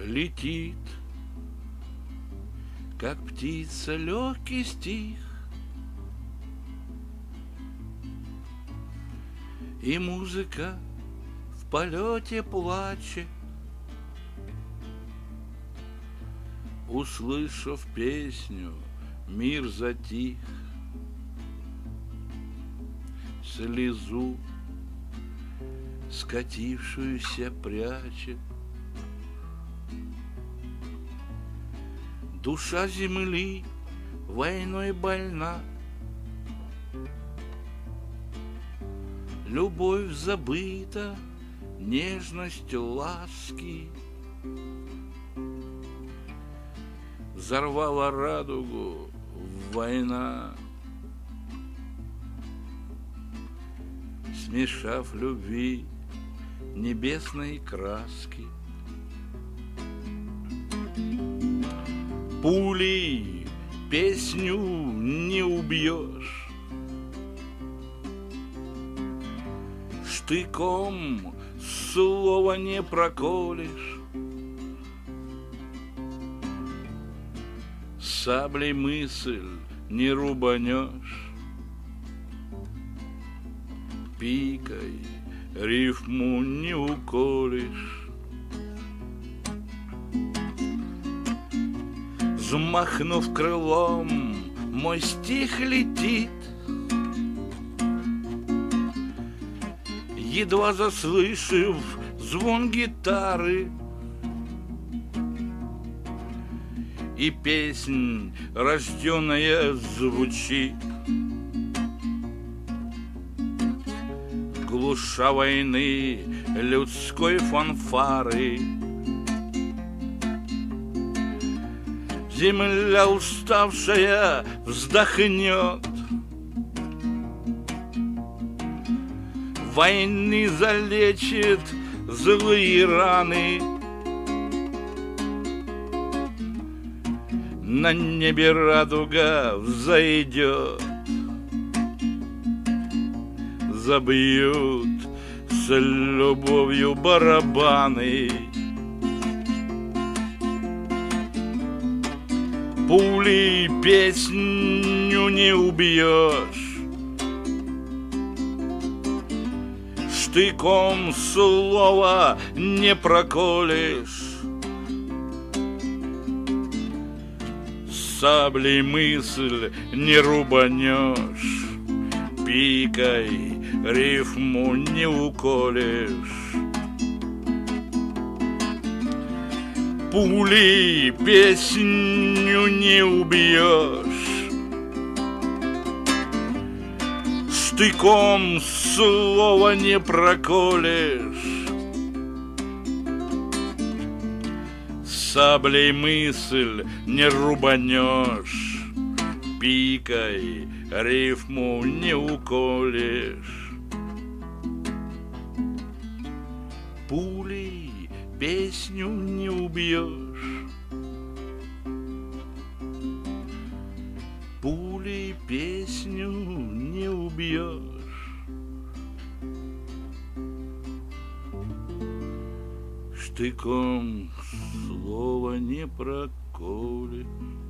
летит, как птица легкий стих, и музыка в полете плачет, услышав песню, мир затих, слезу скатившуюся прячет. Душа земли войной больна, любовь забыта, нежность ласки. Взорвала радугу война, смешав любви небесные краски. Пулей песню не убьешь, штыком слова не проколешь, саблей мысль не рубанешь, пикой рифму не уколешь. Взмахнув крылом, мой стих летит, едва заслышав звон гитары, и песнь рожденная звучит, глуша войны людской фанфары. Земля уставшая вздохнет, войны залечит злые раны. На небе радуга взойдет, забьют с любовью барабаны. Пулей песню не убьешь, штыком слова не проколешь, саблей мысль не рубанешь, пикой рифму не уколешь. Пулей песню не убьешь, штыком слова не проколешь, саблей мысль не рубанешь, пикой рифму не уколешь. Пулей песню не убьешь, пулей песню не убьешь, штыком слова не проколешь.